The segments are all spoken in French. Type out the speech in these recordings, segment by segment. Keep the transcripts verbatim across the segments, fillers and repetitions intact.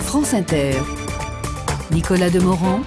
France Inter. Nicolas Demorand,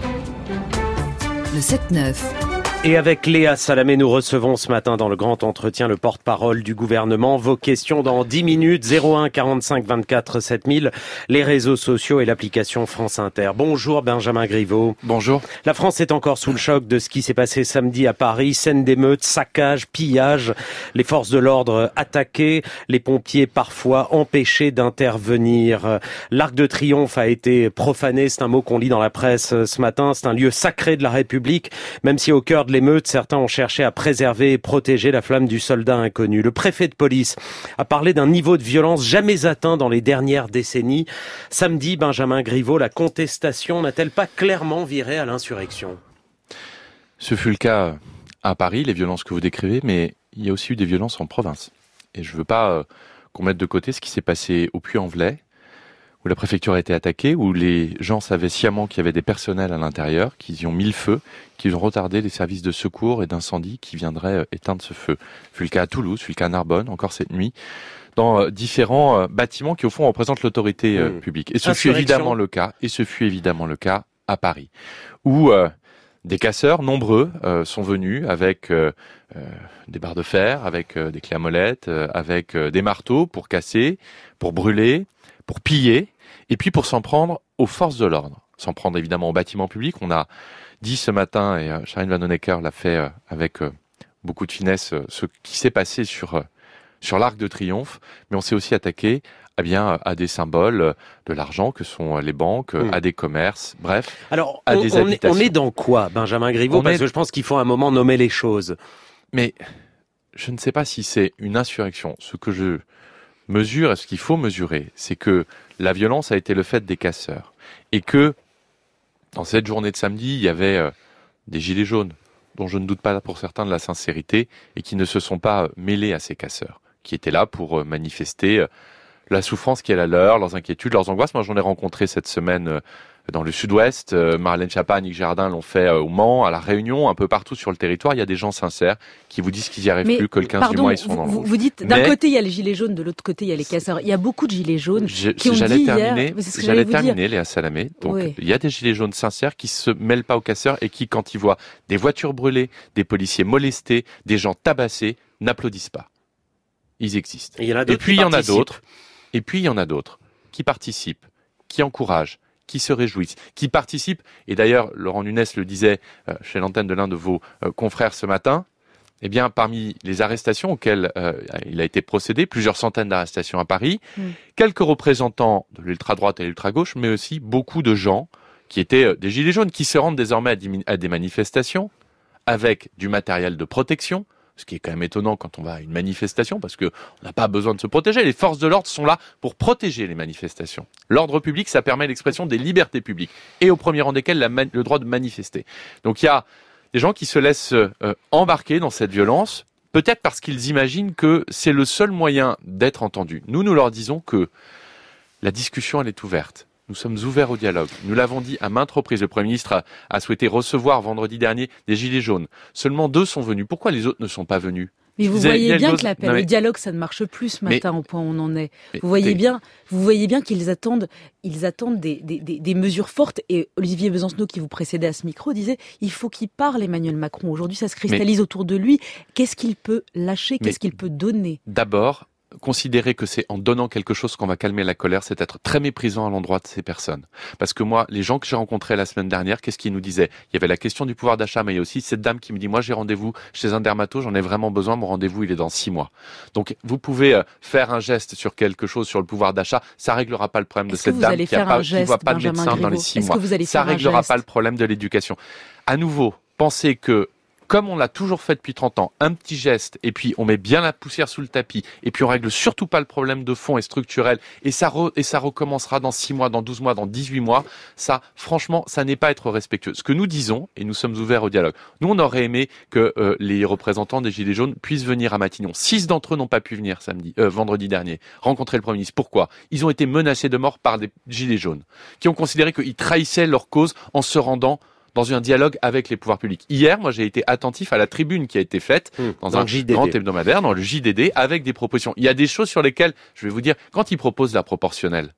le sept neuf. Et avec Léa Salamé, nous recevons ce matin dans le grand entretien le porte-parole du gouvernement. Vos questions dans dix minutes, zéro un quarante-cinq vingt-quatre sept mille, les réseaux sociaux et l'application France Inter. Bonjour Benjamin Griveaux. Bonjour. La France est encore sous le choc de ce qui s'est passé samedi à Paris. Scène d'émeutes, saccage, pillage, les forces de l'ordre attaquées, les pompiers parfois empêchés d'intervenir. L'Arc de Triomphe a été profané, c'est un mot qu'on lit dans la presse ce matin. C'est un lieu sacré de la République, même si au cœur de l'émeute, certains ont cherché à préserver et protéger la flamme du soldat inconnu. Le préfet de police a parlé d'un niveau de violence jamais atteint dans les dernières décennies. Samedi, Benjamin Griveaux, la contestation n'a-t-elle pas clairement viré à l'insurrection ? Ce fut le cas à Paris, les violences que vous décrivez, mais il y a aussi eu des violences en province. Et je ne veux pas qu'on mette de côté ce qui s'est passé au Puy-en-Velay, où la préfecture a été attaquée, où les gens savaient sciemment qu'il y avait des personnels à l'intérieur, qu'ils y ont mis le feu, qu'ils ont retardé les services de secours et d'incendie qui viendraient éteindre ce feu. Ce fut le cas à Toulouse, ce fut le cas à Narbonne, encore cette nuit, dans différents bâtiments qui au fond représentent l'autorité mmh. publique. Et ce fut évidemment le cas, et ce fut évidemment le cas à Paris, où euh, des casseurs nombreux euh, sont venus avec euh, euh, des barres de fer, avec euh, des clés à molette, euh, avec euh, des marteaux pour casser, pour brûler, pour piller, et puis pour s'en prendre aux forces de l'ordre. S'en prendre évidemment aux bâtiments publics. On a dit ce matin, et euh, Charine Vanhoenacker l'a fait euh, avec euh, beaucoup de finesse, euh, ce qui s'est passé sur, euh, sur l'Arc de Triomphe, mais on s'est aussi attaqué eh bien, à des symboles euh, de l'argent que sont les banques, euh, mmh. à des commerces, bref, Alors, à on, des on habitations. Est, on est dans quoi, Benjamin Griveaux ? Parce est... que je pense qu'il faut à un moment nommer les choses. Mais je ne sais pas si c'est une insurrection. Ce que je mesure, et ce qu'il faut mesurer, c'est que la violence a été le fait des casseurs. Et que, dans cette journée de samedi, il y avait euh, des gilets jaunes, dont je ne doute pas pour certains de la sincérité, et qui ne se sont pas mêlés à ces casseurs, qui étaient là pour euh, manifester euh, la souffrance qui est la leur, leurs inquiétudes, leurs angoisses. Moi, j'en ai rencontré cette semaine euh, dans le sud-ouest. Euh, Marlène Schiappa, Annick Girardin l'ont fait euh, au Mans, à La Réunion, un peu partout sur le territoire. Il y a des gens sincères qui vous disent qu'ils n'y arrivent mais, plus, que le quinze pardon, du mois, ils sont vous, dans le rouge. Vous dites, d'un mais, côté, il y a les gilets jaunes, de l'autre côté, il y a les casseurs. Il y a beaucoup de gilets jaunes je, qui ont j'allais dit terminer, hier... C'est ce que j'allais j'allais terminer, Léa Salamé. Donc, oui. Il y a des gilets jaunes sincères qui se mêlent pas aux casseurs et qui, quand ils voient des voitures brûlées, des policiers molestés, des gens tabassés, n'applaudissent pas. Ils existent. Et, il y en a et puis, il y en a d'autres. Et puis, il y en a d'autres qui participent, qui encouragent, qui se réjouissent, qui participent. Et d'ailleurs, Laurent Nunez le disait euh, chez l'antenne de l'un de vos euh, confrères ce matin, eh bien, parmi les arrestations auxquelles euh, il a été procédé, plusieurs centaines d'arrestations à Paris, mmh. quelques représentants de l'ultra-droite et l'ultra-gauche, mais aussi beaucoup de gens qui étaient euh, des gilets jaunes, qui se rendent désormais à, dimi- à des manifestations avec du matériel de protection, ce qui est quand même étonnant quand on va à une manifestation, parce qu'on n'a pas besoin de se protéger. Les forces de l'ordre sont là pour protéger les manifestations. L'ordre public, ça permet l'expression des libertés publiques, et au premier rang desquelles la man- le droit de manifester. Donc il y a des gens qui se laissent euh, embarquer dans cette violence, peut-être parce qu'ils imaginent que c'est le seul moyen d'être entendus. Nous, nous leur disons que la discussion, elle est ouverte. Nous sommes ouverts au dialogue. Nous l'avons dit à maintes reprises. Le Premier ministre a, a souhaité recevoir vendredi dernier des gilets jaunes. Seulement deux sont venus. Pourquoi les autres ne sont pas venus ? Mais vous disais, voyez bien dose... que l'appel non, mais... au dialogue, ça ne marche plus ce matin, mais... au point où on en est. Mais vous voyez t'es... bien, vous voyez bien qu'ils attendent, ils attendent des, des, des, des mesures fortes. Et Olivier Besancenot, qui vous précédait à ce micro, disait il faut qu'il parle, Emmanuel Macron. Aujourd'hui, ça se cristallise mais... autour de lui. Qu'est-ce qu'il peut lâcher ? Qu'est-ce mais... qu'il peut donner ? D'abord, considérer que c'est en donnant quelque chose qu'on va calmer la colère, c'est être très méprisant à l'endroit de ces personnes. Parce que moi, les gens que j'ai rencontrés la semaine dernière, qu'est-ce qu'ils nous disaient ? Il y avait la question du pouvoir d'achat, mais il y a aussi cette dame qui me dit, moi j'ai rendez-vous chez un dermato, j'en ai vraiment besoin, mon rendez-vous il est dans six mois. Donc vous pouvez faire un geste sur quelque chose, sur le pouvoir d'achat, ça réglera pas le problème de cette dame qui ne voit pas de médecin dans les six mois. Ça réglera pas le problème de l'éducation. À nouveau, pensez que comme on l'a toujours fait depuis trente ans, un petit geste, et puis on met bien la poussière sous le tapis, et puis on règle surtout pas le problème de fond et structurel, et ça, re, et ça recommencera dans six mois, dans douze mois, dans dix-huit mois, ça, franchement, ça n'est pas être respectueux. Ce que nous disons, et nous sommes ouverts au dialogue, nous on aurait aimé que euh, les représentants des Gilets jaunes puissent venir à Matignon. Six d'entre eux n'ont pas pu venir samedi, euh, vendredi dernier, rencontrer le Premier ministre. Pourquoi ? Ils ont été menacés de mort par des Gilets jaunes, qui ont considéré qu'ils trahissaient leur cause en se rendant dans un dialogue avec les pouvoirs publics. Hier, moi, j'ai été attentif à la tribune qui a été faite mmh, dans, dans un J D D. Grand hebdomadaire, dans le J D D, avec des propositions. Il y a des choses sur lesquelles, je vais vous dire, quand ils proposent la proportionnelle,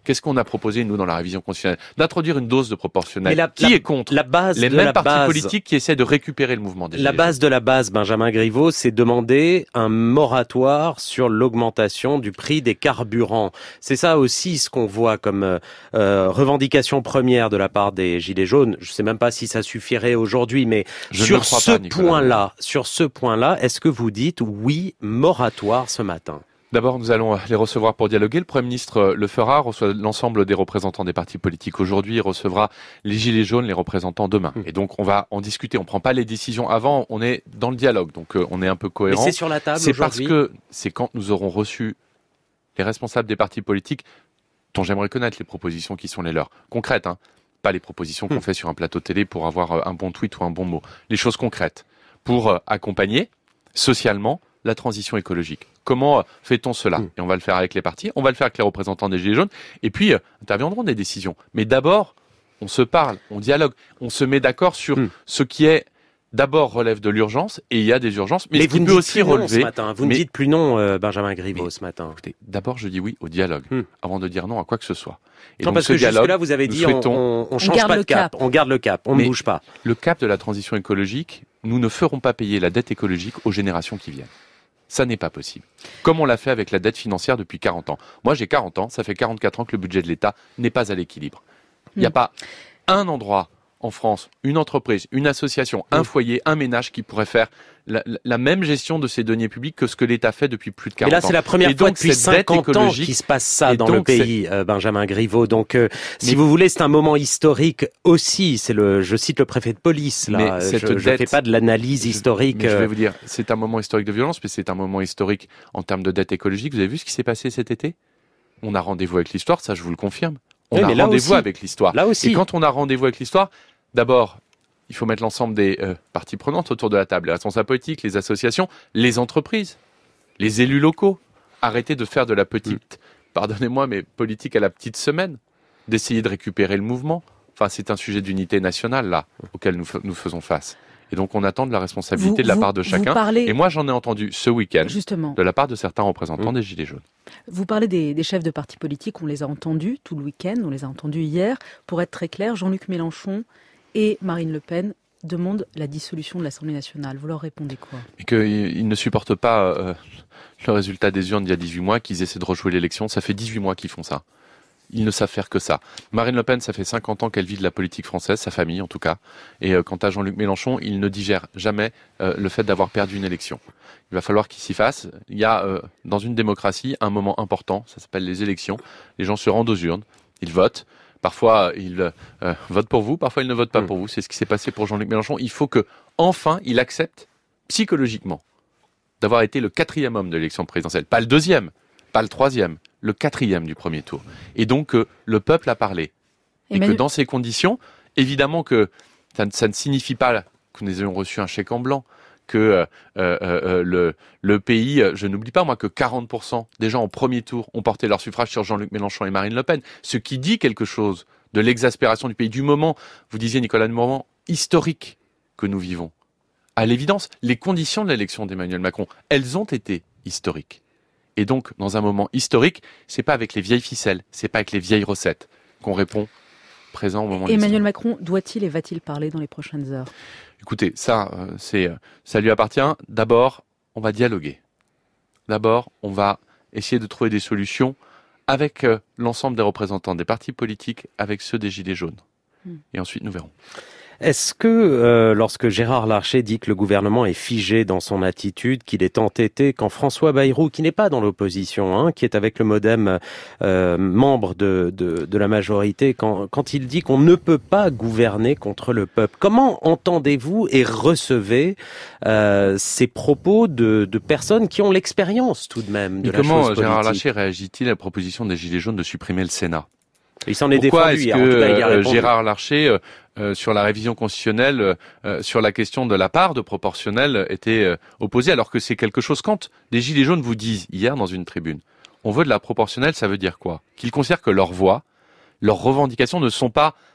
Qu'est-ce qu'on a proposé, nous, dans la révision constitutionnelle? D'introduire une dose de proportionnelle. La, qui la, est contre? La base Les de mêmes la partis base, politiques qui essaient de récupérer le mouvement des Gilets jaunes. La base de la base, Benjamin Griveaux, c'est demander un moratoire sur l'augmentation du prix des carburants. C'est ça aussi ce qu'on voit comme euh, revendication première de la part des Gilets jaunes. Je ne sais même pas si ça suffirait aujourd'hui, mais Je sur ce pas, point-là, sur ce point-là, est-ce que vous dites oui, moratoire ce matin? D'abord, nous allons les recevoir pour dialoguer. Le Premier ministre le fera, reçoit l'ensemble des représentants des partis politiques aujourd'hui, il recevra les Gilets jaunes, les représentants demain. Et donc, on va en discuter. On ne prend pas les décisions avant, on est dans le dialogue. Donc, euh, on est un peu cohérent. Mais c'est sur la table C'est aujourd'hui. parce que c'est quand nous aurons reçu les responsables des partis politiques dont j'aimerais connaître les propositions qui sont les leurs. Concrètes, hein. Pas les propositions qu'on hum. fait sur un plateau télé pour avoir un bon tweet ou un bon mot. Les choses concrètes. Pour accompagner socialement la transition écologique. Comment fait-on cela? mmh. Et on va le faire avec les partis, on va le faire avec les représentants des Gilets jaunes, et puis euh, interviendront des décisions. Mais d'abord, on se parle, on dialogue, on se met d'accord sur mmh. ce qui est d'abord relève de l'urgence, et il y a des urgences, mais, mais ce qui peut aussi relever... Ce matin. Vous mais... ne dites plus non, euh, Benjamin Griveaux, ce matin. Écoutez, d'abord je dis oui au dialogue, mmh. avant de dire non à quoi que ce soit. Et non, donc, parce ce que dialogue, jusque-là, vous avez dit, souhaitons... on, on, on change on pas de cap. cap, on garde le cap, on mais ne bouge pas. Le cap de la transition écologique, nous ne ferons pas payer la dette écologique aux générations qui viennent. Ça n'est pas possible. Comme on l'a fait avec la dette financière depuis quarante ans. Moi, j'ai quarante ans, ça fait quarante-quatre ans que le budget de l'État n'est pas à l'équilibre. Il n'y a pas un endroit en France, une entreprise, une association, un foyer, un ménage qui pourrait faire la, la même gestion de ses deniers publics que ce que l'État fait depuis plus de quarante ans. Et là, c'est la première et fois donc, depuis cinquante ans qu'il se passe ça dans le pays, euh, Benjamin Griveaux. Donc, euh, si mais, vous voulez, c'est un moment historique aussi. C'est le, je cite le préfet de police, là. Mais je ne fais pas de l'analyse historique. Je, mais je vais vous dire, c'est un moment historique de violence, mais c'est un moment historique en termes de dette écologique. Vous avez vu ce qui s'est passé cet été? On a rendez-vous avec l'histoire, ça je vous le confirme. On oui, a rendez-vous avec l'histoire. Là aussi. Et quand on a rendez-vous avec l'histoire, d'abord, il faut mettre l'ensemble des euh, parties prenantes autour de la table, les responsables politiques, les associations, les entreprises, les élus locaux. Arrêtez de faire de la petite, mmh. pardonnez-moi, mais politique à la petite semaine, d'essayer de récupérer le mouvement. Enfin, c'est un sujet d'unité nationale, là, auquel nous, nous faisons face. Et donc, on attend de la responsabilité vous, de la vous, part de chacun. Parlez... Et moi, j'en ai entendu ce week-end Justement. de la part de certains représentants mmh. des Gilets jaunes. Vous parlez des, des chefs de partis politiques, on les a entendus tout le week-end, on les a entendus hier. Pour être très clair, Jean-Luc Mélenchon et Marine Le Pen demandent la dissolution de l'Assemblée nationale. Vous leur répondez quoi? Et qu'ils ne supportent pas euh, le résultat des urnes d'il y a dix-huit mois, qu'ils essaient de rejouer l'élection. Ça fait dix-huit mois qu'ils font ça. Ils ne savent faire que ça. Marine Le Pen, ça fait cinquante ans qu'elle vit de la politique française, sa famille en tout cas. Et euh, quant à Jean-Luc Mélenchon, il ne digère jamais euh, le fait d'avoir perdu une élection. Il va falloir qu'il s'y fasse. Il y a euh, dans une démocratie un moment important, ça s'appelle les élections. Les gens se rendent aux urnes, ils votent. Parfois, ils euh, votent pour vous, parfois ils ne votent pas mmh. pour vous. C'est ce qui s'est passé pour Jean-Luc Mélenchon. Il faut que, enfin, il accepte psychologiquement d'avoir été le quatrième homme de l'élection présidentielle. Pas le deuxième, pas le troisième, le quatrième du premier tour. Et donc, euh, le peuple a parlé. Et, Et Manu... que dans ces conditions, évidemment que ça, ça ne signifie pas que nous ayons reçu un chèque en blanc, que euh, euh, euh, le, le pays, euh, je n'oublie pas moi que quarante pour cent des gens au premier tour ont porté leur suffrage sur Jean-Luc Mélenchon et Marine Le Pen, ce qui dit quelque chose de l'exaspération du pays, du moment, vous disiez Nicolas Demorand, historique que nous vivons. À l'évidence, les conditions de l'élection d'Emmanuel Macron, elles ont été historiques. Et donc, dans un moment historique, c'est pas avec les vieilles ficelles, c'est pas avec les vieilles recettes qu'on répond présent au moment de Emmanuel Macron doit-il et va-t-il parler dans les prochaines heures? Écoutez, ça, c'est, ça lui appartient. D'abord, on va dialoguer. D'abord, on va essayer de trouver des solutions avec l'ensemble des représentants des partis politiques, avec ceux des Gilets jaunes. Mmh. Et ensuite, nous verrons. Est-ce que, euh, lorsque Gérard Larcher dit que le gouvernement est figé dans son attitude, qu'il est entêté, quand François Bayrou, qui n'est pas dans l'opposition, hein, qui est avec le MoDem, euh, membre de, de, de la majorité, quand, quand il dit qu'on ne peut pas gouverner contre le peuple, comment entendez-vous et recevez euh, ces propos de, de personnes qui ont l'expérience tout de même de et la chose politique? Comment Gérard Larcher réagit-il à la proposition des Gilets jaunes de supprimer le Sénat? Il s'en est Pourquoi défendu. Pourquoi est-ce que euh, Gérard Larcher, euh, euh, sur la révision constitutionnelle, euh, sur la question de la part de proportionnel, était euh, opposé, alors que c'est quelque chose quand des Gilets jaunes vous disent, hier dans une tribune, on veut de la proportionnelle, ça veut dire quoi? Qu'ils considèrent que leur voix, leurs revendications ne sont pas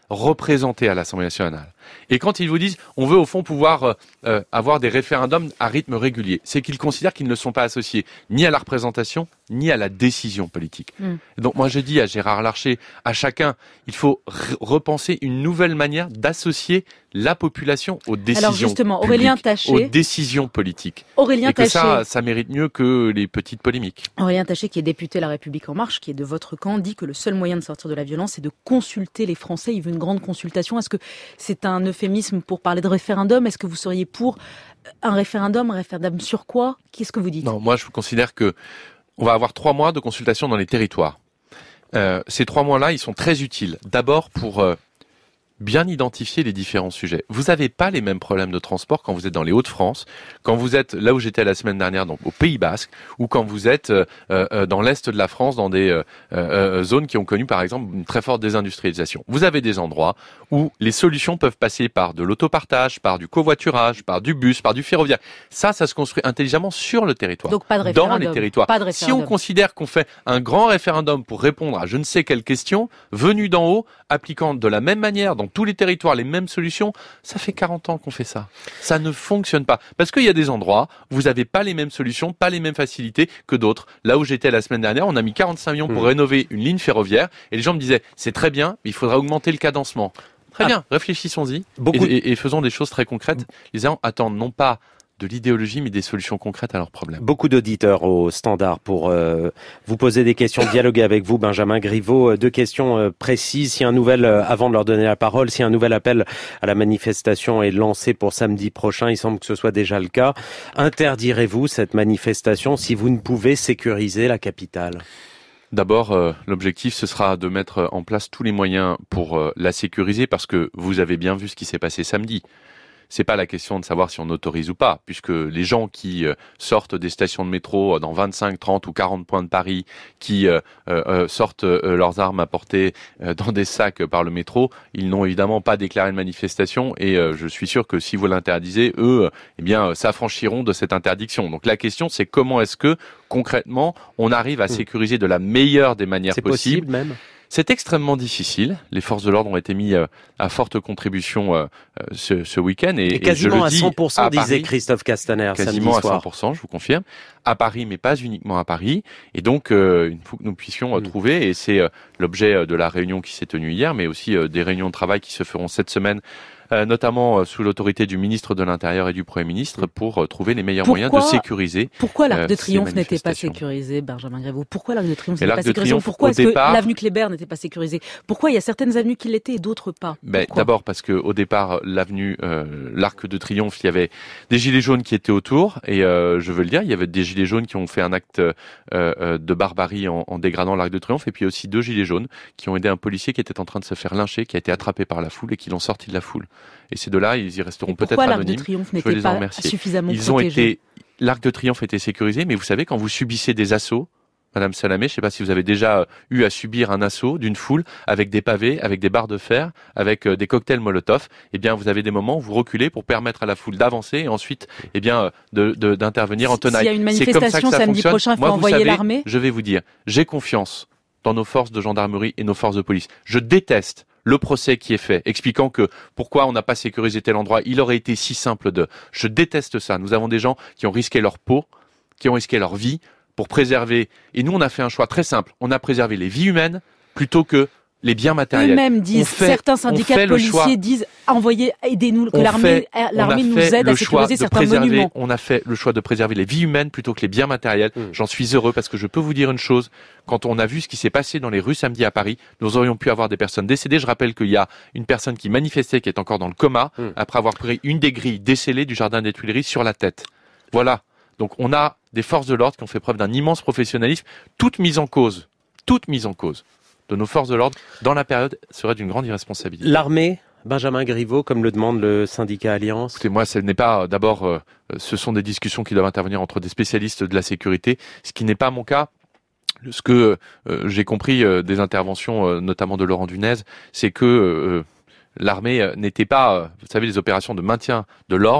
représentés à l'Assemblée nationale. Et quand ils vous disent on veut au fond pouvoir euh, avoir des référendums à rythme régulier, c'est qu'ils considèrent qu'ils ne sont pas associés ni à la représentation ni à la décision politique. Mmh. Donc moi je dis à Gérard Larcher, à chacun, il faut r- repenser une nouvelle manière d'associer la population aux décisions Alors justement, Aurélien publiques, Taché, aux décisions politiques. Aurélien Et que Taché, ça, ça mérite mieux que les petites polémiques. Aurélien Taché, qui est député La République En Marche, qui est de votre camp, dit que le seul moyen de sortir de la violence, c'est de consulter les Français. Il veut une grande consultation. Est-ce que c'est un euphémisme pour parler de référendum? Est-ce que vous seriez pour un référendum? Un référendum sur quoi? Qu'est-ce que vous dites? Non, moi je considère que on va avoir trois mois de consultation dans les territoires. Euh, ces trois mois-là, ils sont très utiles. D'abord pour euh, bien identifier les différents sujets. Vous n'avez pas les mêmes problèmes de transport quand vous êtes dans les Hauts-de-France, quand vous êtes là où j'étais la semaine dernière, donc au Pays Basque, ou quand vous êtes euh, euh, dans l'Est de la France, dans des euh, euh, zones qui ont connu par exemple une très forte désindustrialisation. Vous avez des endroits où les solutions peuvent passer par de l'autopartage, par du covoiturage, par du bus, par du ferroviaire. Ça, ça se construit intelligemment sur le territoire. Donc pas de référendum. Dans les territoires. Pas de référendum. Si on considère qu'on fait un grand référendum pour répondre à je ne sais quelle question, venue d'en haut, appliquant de la même manière dans tous les territoires les mêmes solutions, ça fait quarante ans qu'on fait ça. Ça ne fonctionne pas. Parce qu'il y a des endroits où vous n'avez pas les mêmes solutions, pas les mêmes facilités que d'autres. Là où j'étais la semaine dernière, on a mis quarante-cinq millions pour mmh. rénover une ligne ferroviaire et les gens me disaient, c'est très bien, mais il faudrait augmenter le cadencement. Très ah. bien, réfléchissons-y Beaucoup... et, et, et faisons des choses très concrètes. Les gens attendent non pas de l'idéologie, mais des solutions concrètes à leurs problèmes. Beaucoup d'auditeurs au standard pour euh, vous poser des questions, dialoguer avec vous, Benjamin Griveaux. Deux questions euh, précises. Si un nouvel, euh, avant de leur donner la parole, si un nouvel appel à la manifestation est lancé pour samedi prochain, il semble que ce soit déjà le cas. Interdirez-vous cette manifestation si vous ne pouvez sécuriser la capitale ? D'abord, euh, l'objectif, ce sera de mettre en place tous les moyens pour euh, la sécuriser, parce que vous avez bien vu ce qui s'est passé samedi. C'est pas la question de savoir si on autorise ou pas, puisque les gens qui euh, sortent des stations de métro dans vingt-cinq, trente ou quarante points de Paris, qui euh, euh, sortent euh, leurs armes à porter euh, dans des sacs par le métro, ils n'ont évidemment pas déclaré de manifestation, et euh, je suis sûr que si vous l'interdisez, eux, eh bien, s'affranchiront de cette interdiction. Donc la question, c'est comment est-ce que, concrètement, on arrive à sécuriser de la meilleure des manières c'est possibles. possible même. C'est extrêmement difficile. Les forces de l'ordre ont été mis euh, à forte contribution euh, ce, ce week-end. Et, et quasiment et je le à dis, cent pour cent, à disait Paris, Christophe Castaner quasiment samedi soir. à cent pour cent, je vous confirme. À Paris, mais pas uniquement à Paris. Et donc, euh, il faut que nous puissions euh, mmh. trouver, et c'est euh, l'objet de la réunion qui s'est tenue hier, mais aussi euh, des réunions de travail qui se feront cette semaine, Euh, notamment euh, sous l'autorité du ministre de l'Intérieur et du Premier ministre, pour euh, trouver les meilleurs pourquoi, moyens de sécuriser. Pourquoi l'Arc euh, de Triomphe n'était pas sécurisé, Benjamin Griveaux? Pourquoi l'Arc de Triomphe n'était pas sécurisé? Triomphe, Pourquoi est-ce départ, que l'avenue Kléber n'était pas sécurisée? Pourquoi il y a certaines avenues qui l'étaient et d'autres pas? ben, D'abord parce que au départ, l'avenue, euh, l'Arc de Triomphe, il y avait des gilets jaunes qui étaient autour, et euh, je veux le dire, il y avait des gilets jaunes qui ont fait un acte euh, euh, de barbarie en, en dégradant l'Arc de Triomphe, et puis aussi deux gilets jaunes qui ont aidé un policier qui était en train de se faire lyncher, qui a été attrapé par la foule et qui l'ont sorti de la foule. Et ces deux-là, ils y resteront peut-être anonymes. Pourquoi l'Arc de Triomphe n'était pas suffisamment Ils ont été, l'Arc de Triomphe était sécurisé, mais vous savez, quand vous subissez des assauts, Madame Salamé, je ne sais pas si vous avez déjà eu à subir un assaut d'une foule avec des pavés, avec des barres de fer, avec euh, des cocktails Molotov, eh bien, vous avez des moments où vous reculez pour permettre à la foule d'avancer et ensuite, eh bien, de, de, d'intervenir en tenaille. S'il y a une manifestation samedi fonctionne. prochain, il faut Moi, envoyer savez, l'armée. Je vais vous dire, j'ai confiance dans nos forces de gendarmerie et nos forces de police. Je déteste le procès qui est fait, expliquant que pourquoi on n'a pas sécurisé tel endroit, il aurait été si simple de... Je déteste ça. Nous avons des gens qui ont risqué leur peau, qui ont risqué leur vie pour préserver... Et nous, on a fait un choix très simple. On a préservé les vies humaines plutôt que les biens matériels. Eux-mêmes disent, fait, certains syndicats de policiers choix, disent, envoyez, aidez-nous, que l'armée, fait, l'armée nous aide à sécuriser certains monuments. On a fait le choix de préserver les vies humaines plutôt que les biens matériels. Mmh. J'en suis heureux parce que je peux vous dire une chose. Quand on a vu ce qui s'est passé dans les rues samedi à Paris, nous aurions pu avoir des personnes décédées. Je rappelle qu'il y a une personne qui manifestait, qui est encore dans le coma, mmh. après avoir pris une des grilles décellées du jardin des Tuileries sur la tête. Voilà. Donc on a des forces de l'ordre qui ont fait preuve d'un immense professionnalisme. Toute mise en cause, toute mise en cause de nos forces de l'ordre dans la période serait d'une grande irresponsabilité. L'armée, Benjamin Griveaux, comme le demande le syndicat Alliance. Écoutez, moi, ce n'est pas, d'abord, euh, ce sont des discussions qui doivent intervenir entre des spécialistes de la sécurité, ce qui n'est pas mon cas. Ce que euh, j'ai compris euh, des interventions, euh, notamment de Laurent Dunez, c'est que euh, l'armée n'était pas, euh, vous savez, les opérations de maintien de l'ordre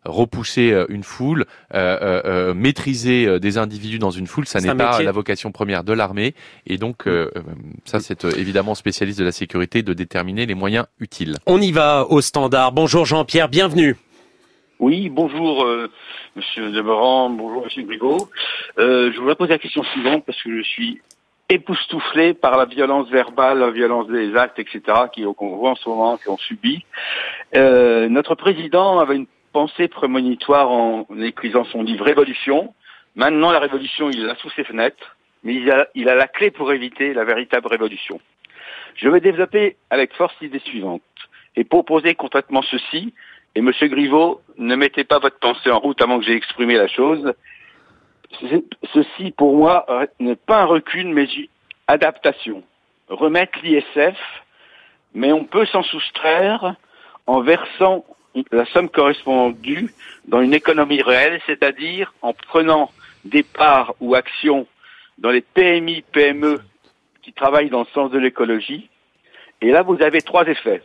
repousser une foule, euh, euh, maîtriser des individus dans une foule, ça c'est n'est pas métier. La vocation première de l'armée. Et donc, euh, ça, c'est euh, évidemment spécialiste de la sécurité de déterminer les moyens utiles. On y va au standard. Bonjour Jean-Pierre, bienvenue. Oui, bonjour euh, Monsieur Demeurant, bonjour Monsieur Griveaux. Euh, je voudrais poser la question suivante parce que je suis époustouflé par la violence verbale, la violence des actes, et cetera, qui, qu'on voit en ce moment, qu'on subit. Euh, notre président avait une pensée prémonitoire en écrivant son livre Révolution. Maintenant, la révolution, il l'a sous ses fenêtres, mais il a, il a la clé pour éviter la véritable révolution. Je vais développer avec force l'idée suivante et proposer concrètement ceci. Et Monsieur Griveaux, ne mettez pas votre pensée en route avant que j'ai exprimé la chose. Ceci, pour moi, n'est pas un recul, mais une adaptation. Remettre l'I S F, mais on peut s'en soustraire en versant la somme correspondue dans une économie réelle, c'est-à-dire en prenant des parts ou actions dans les P M I, P M E qui travaillent dans le sens de l'écologie. Et là, vous avez trois effets.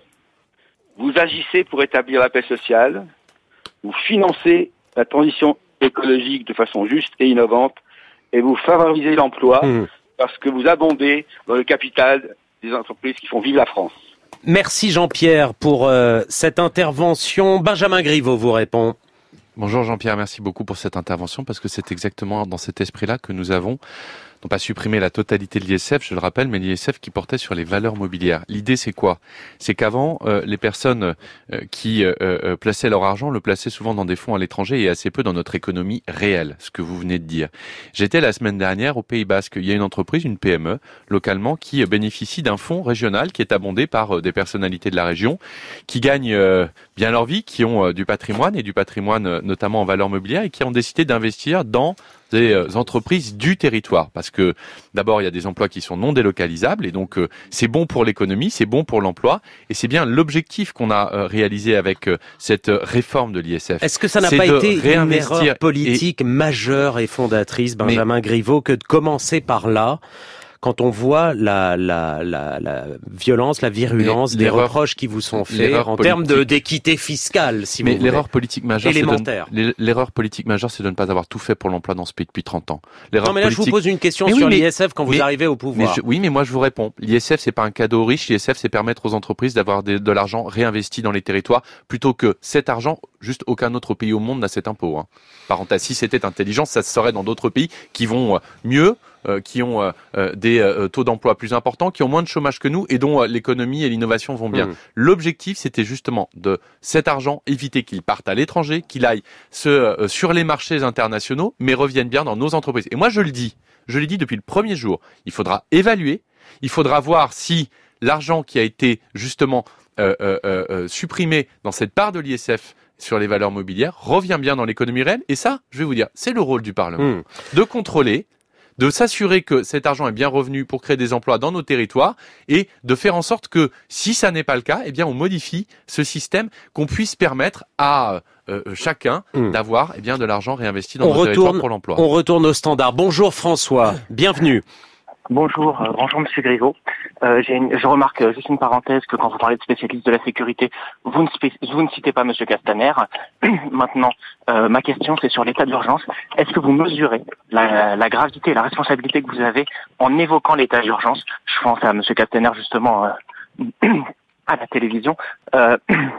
Vous agissez pour établir la paix sociale, vous financez la transition écologique de façon juste et innovante, et vous favorisez l'emploi mmh. parce que vous abondez dans le capital des entreprises qui font vivre la France. Merci Jean-Pierre pour euh, cette intervention. Benjamin Griveaux vous répond. Bonjour Jean-Pierre, merci beaucoup pour cette intervention parce que c'est exactement dans cet esprit-là que nous avons non pas supprimer la totalité de l'I S F, je le rappelle, mais l'I S F qui portait sur les valeurs mobilières. L'idée, c'est quoi ? C'est qu'avant, euh, les personnes euh, qui euh, euh, plaçaient leur argent le plaçaient souvent dans des fonds à l'étranger et assez peu dans notre économie réelle, ce que vous venez de dire. J'étais la semaine dernière au Pays Basque. Il y a une entreprise, une P M E, localement, qui bénéficie d'un fonds régional qui est abondé par euh, des personnalités de la région, qui gagnent euh, bien leur vie, qui ont euh, du patrimoine et du patrimoine euh, notamment en valeurs mobilières et qui ont décidé d'investir dans des entreprises du territoire, parce que d'abord il y a des emplois qui sont non délocalisables et donc euh, c'est bon pour l'économie, c'est bon pour l'emploi et c'est bien l'objectif qu'on a euh, réalisé avec euh, cette réforme de l'I S F. Est-ce que ça n'a pas été une erreur politique et... majeure et fondatrice, Benjamin Mais... Griveaux, que de commencer par là? Quand on voit la, la, la, la violence, la virulence des reproches qui vous sont faits en termes de, d'équité fiscale, si Mais vous voulez. l'erreur politique majeure, élémentaire. C'est de, l'erreur politique majeure, c'est de ne pas avoir tout fait pour l'emploi dans ce pays depuis trente ans. L'erreur non, mais là, politique... je vous pose une question mais sur oui, mais, l'I S F quand vous mais, arrivez au pouvoir. Mais je, oui, mais moi, je vous réponds. L'I S F, c'est pas un cadeau aux riches. L'I S F, c'est permettre aux entreprises d'avoir des, de l'argent réinvesti dans les territoires plutôt que cet argent, juste aucun autre pays au monde n'a cet impôt. Hein. Parenthèse, si c'était intelligent, ça se serait dans d'autres pays qui vont mieux, Euh, qui ont euh, des euh, taux d'emploi plus importants, qui ont moins de chômage que nous et dont euh, l'économie et l'innovation vont bien. Mmh. L'objectif, c'était justement de cet argent éviter qu'il parte à l'étranger, qu'il aille se, euh, sur les marchés internationaux, mais revienne bien dans nos entreprises. Et moi, je le dis, je l'ai dit depuis le premier jour, il faudra évaluer, il faudra voir si l'argent qui a été justement euh, euh, euh, supprimé dans cette part de l'I S F sur les valeurs mobilières revient bien dans l'économie réelle. Et ça, je vais vous dire, c'est le rôle du Parlement, mmh. de contrôler, de s'assurer que cet argent est bien revenu pour créer des emplois dans nos territoires et de faire en sorte que, si ça n'est pas le cas, eh bien, on modifie ce système, qu'on puisse permettre à euh, chacun mmh. d'avoir eh bien, de l'argent réinvesti dans on nos retourne, territoires pour l'emploi. On retourne au standard. Bonjour François, bienvenue. Bonjour, euh, bonjour Monsieur Griveaux. Euh, j'ai une, je remarque euh, juste une parenthèse que quand vous parlez de spécialistes de la sécurité, vous ne, spé- vous ne citez pas Monsieur Castaner. Maintenant, euh, ma question c'est sur l'état d'urgence. Est-ce que vous mesurez la, la gravité et la responsabilité que vous avez en évoquant l'état d'urgence? Je pense à Monsieur Castaner justement euh, à la télévision. Euh,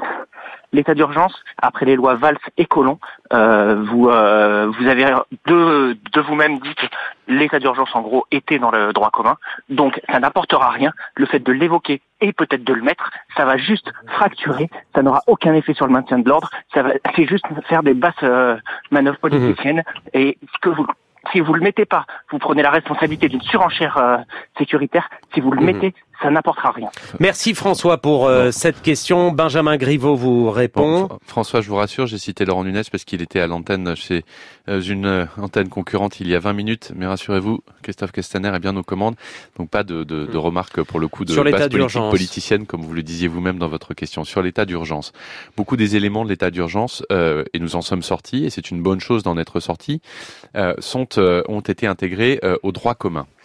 L'état d'urgence, après les lois Valls et Collomb, euh, vous euh, vous avez de, de vous-même dit que l'état d'urgence, en gros, était dans le droit commun. Donc, ça n'apportera rien. Le fait de l'évoquer et peut-être de le mettre, ça va juste fracturer. Ça n'aura aucun effet sur le maintien de l'ordre. Ça va, c'est juste faire des basses euh, manœuvres politiciennes. Mmh. Et ce que vous, si vous le mettez pas, vous prenez la responsabilité d'une surenchère euh, sécuritaire. Si vous le mmh. mettez, ça n'apportera rien. Merci François pour euh, cette question. Benjamin Griveaux vous répond. Bon, François, je vous rassure, j'ai cité Laurent Nunez parce qu'il était à l'antenne chez euh, une euh, antenne concurrente il y a vingt minutes. Mais rassurez-vous, Christophe Castaner est bien aux commandes. Donc pas de, de, de remarques pour le coup de sur base l'état politique d'urgence. Politicienne, comme vous le disiez vous-même dans votre question. Sur l'état d'urgence. Beaucoup des éléments de l'état d'urgence, euh, et nous en sommes sortis, et c'est une bonne chose d'en être sortis, euh, sont, euh, ont été intégrés euh, au droit commun.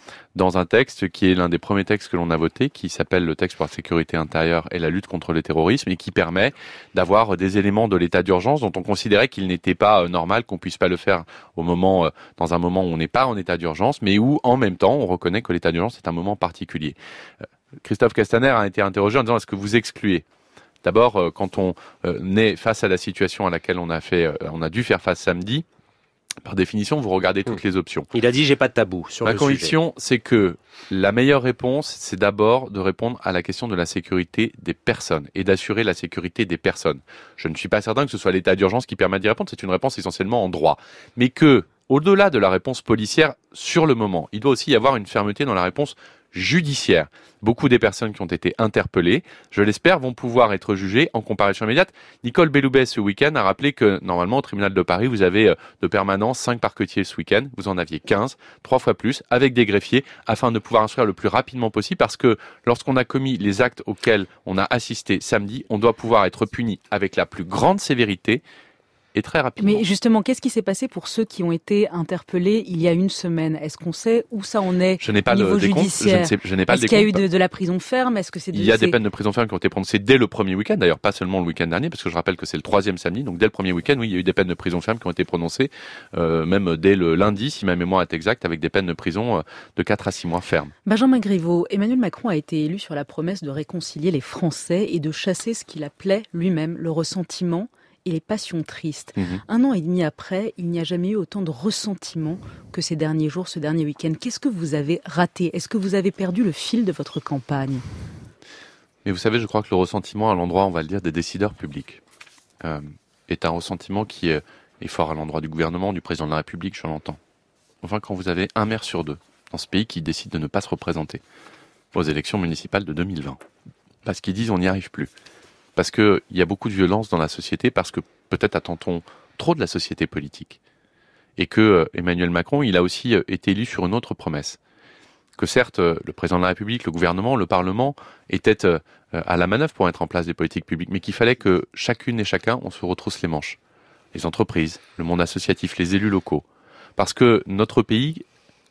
dans un texte qui est l'un des premiers textes que l'on a voté, qui s'appelle le texte pour la sécurité intérieure et la lutte contre le terrorisme, et qui permet d'avoir des éléments de l'état d'urgence dont on considérait qu'il n'était pas normal qu'on puisse pas le faire au moment, dans un moment où on n'est pas en état d'urgence, mais où en même temps on reconnaît que l'état d'urgence est un moment particulier. Christophe Castaner a été interrogé en disant est-ce que vous excluez ? D'abord, quand on est face à la situation à laquelle on a fait, on a dû faire face samedi, par définition, vous regardez toutes mmh. les options. Il a dit j'ai pas de tabou sur Ma le conviction, sujet. c'est que la meilleure réponse, c'est d'abord de répondre à la question de la sécurité des personnes et d'assurer la sécurité des personnes. Je ne suis pas certain que ce soit l'état d'urgence qui permette d'y répondre. C'est une réponse essentiellement en droit, mais que au-delà de la réponse policière sur le moment, il doit aussi y avoir une fermeté dans la réponse judiciaire. Beaucoup des personnes qui ont été interpellées, je l'espère, vont pouvoir être jugées en comparution immédiate. Nicole Belloubet, ce week-end, a rappelé que, normalement, au tribunal de Paris, vous avez de permanence cinq parquetiers ce week-end. Vous en aviez quinze, trois fois plus, avec des greffiers, afin de pouvoir instruire le plus rapidement possible, parce que lorsqu'on a commis les actes auxquels on a assisté samedi, on doit pouvoir être puni avec la plus grande sévérité, et très rapidement. Mais justement, qu'est-ce qui s'est passé pour ceux qui ont été interpellés il y a une semaine ? Est-ce qu'on sait où ça en est je n'ai pas au niveau le décompte, judiciaire ? je ne sais, je n'ai pas Est-ce le qu'il y a eu décompte. de, de la prison ferme ? Est-ce que c'est de, Il y a c'est... des peines de prison ferme qui ont été prononcées dès le premier week-end, d'ailleurs pas seulement le week-end dernier, parce que je rappelle que c'est le troisième samedi, donc dès le premier week-end, oui, il y a eu des peines de prison ferme qui ont été prononcées, euh, même dès le lundi, si ma mémoire est exacte, avec des peines de prison de quatre à six mois fermes. Benjamin Griveaux, Emmanuel Macron a été élu sur la promesse de réconcilier les Français et de chasser ce qu'il appelait lui-même le ressentiment et les passions tristes. Mmh. Un an et demi après, il n'y a jamais eu autant de ressentiment que ces derniers jours, ce dernier week-end. Qu'est-ce que vous avez raté ? Est-ce que vous avez perdu le fil de votre campagne ? Mais vous savez, je crois que le ressentiment à l'endroit, on va le dire, des décideurs publics, euh, est un ressentiment qui est, est fort à l'endroit du gouvernement, du président de la République, je l'entends. Enfin, quand vous avez un maire sur deux dans ce pays qui décide de ne pas se représenter aux élections municipales de deux mille vingt, parce qu'ils disent on n'y arrive plus. Parce qu'il y a beaucoup de violence dans la société, parce que peut-être attend-on trop de la société politique. Et que euh, Emmanuel Macron, il a aussi euh, été élu sur une autre promesse. Que certes, euh, le président de la République, le gouvernement, le Parlement étaient euh, à la manœuvre pour mettre en place des politiques publiques, mais qu'il fallait que chacune et chacun, on se retrousse les manches. Les entreprises, le monde associatif, les élus locaux. Parce que notre pays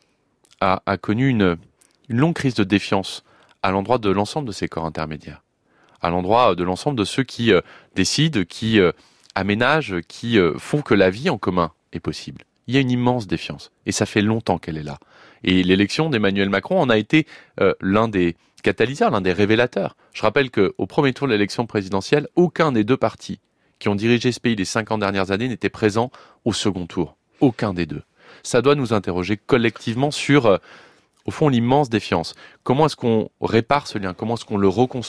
a, a connu une, une longue crise de défiance à l'endroit de l'ensemble de ses corps intermédiaires. À l'endroit de l'ensemble de ceux qui euh, décident, qui euh, aménagent, qui euh, font que la vie en commun est possible. Il y a une immense défiance, et ça fait longtemps qu'elle est là. Et l'élection d'Emmanuel Macron en a été euh, l'un des catalyseurs, l'un des révélateurs. Je rappelle qu'au premier tour de l'élection présidentielle, aucun des deux partis qui ont dirigé ce pays les cinquante dernières années n'était présent au second tour. Aucun des deux. Ça doit nous interroger collectivement sur, euh, au fond, l'immense défiance. Comment est-ce qu'on répare ce lien ? Comment est-ce qu'on le reconstruit ?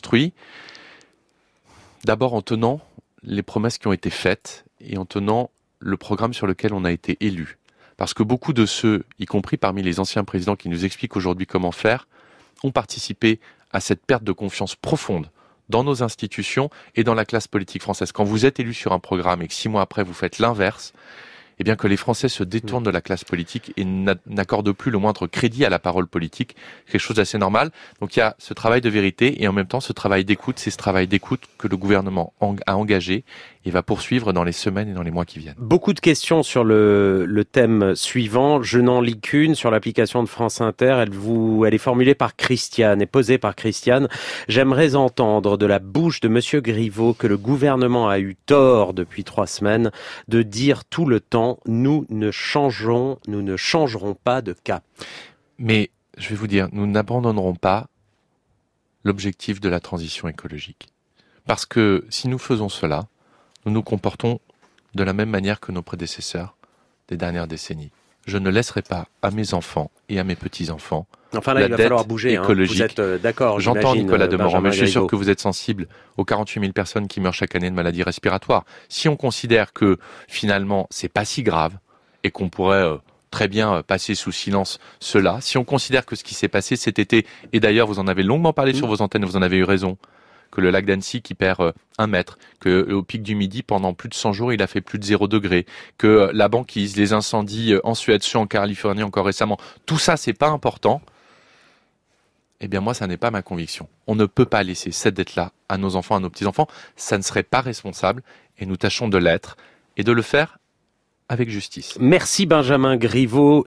D'abord en tenant les promesses qui ont été faites et en tenant le programme sur lequel on a été élu. Parce que beaucoup de ceux, y compris parmi les anciens présidents qui nous expliquent aujourd'hui comment faire, ont participé à cette perte de confiance profonde dans nos institutions et dans la classe politique française. Quand vous êtes élu sur un programme et que six mois après vous faites l'inverse, eh bien que les Français se détournent de la classe politique et n'accordent plus le moindre crédit à la parole politique, quelque chose d'assez normal. Donc il y a ce travail de vérité et en même temps ce travail d'écoute, c'est ce travail d'écoute que le gouvernement a engagé et va poursuivre dans les semaines et dans les mois qui viennent. Beaucoup de questions sur le, le thème suivant. Je n'en lis qu'une sur l'application de France Inter. Elle, vous, elle est formulée par Christiane et posée par Christiane. J'aimerais entendre de la bouche de Monsieur Griveaux que le gouvernement a eu tort depuis trois semaines de dire tout le temps nous ne changeons, nous ne changerons pas de cap. Mais je vais vous dire, nous n'abandonnerons pas l'objectif de la transition écologique. Parce que si nous faisons cela, nous nous comportons de la même manière que nos prédécesseurs des dernières décennies. Je ne laisserai pas à mes enfants et à mes petits-enfants enfin là, la il va dette falloir bouger, écologique. Hein. Vous êtes euh, d'accord, j'entends Nicolas Demorand, mais je suis Griveaux. sûr que vous êtes sensible aux quarante-huit mille personnes qui meurent chaque année de maladies respiratoires. Si on considère que finalement c'est pas si grave et qu'on pourrait euh, très bien passer sous silence cela, si on considère que ce qui s'est passé cet été, et d'ailleurs vous en avez longuement parlé mmh. sur vos antennes, vous en avez eu raison, que le lac d'Annecy qui perd euh, un mètre, que au pic du Midi, pendant plus de cent jours, il a fait plus de zéro degré, que euh, la banquise, les incendies euh, en Suède, ceux en Californie encore récemment, tout ça, c'est pas important. Eh bien, moi, ça n'est pas ma conviction. On ne peut pas laisser cette dette-là à nos enfants, à nos petits-enfants. Ça ne serait pas responsable et nous tâchons de l'être et de le faire avec justice. Merci Benjamin Griveaux.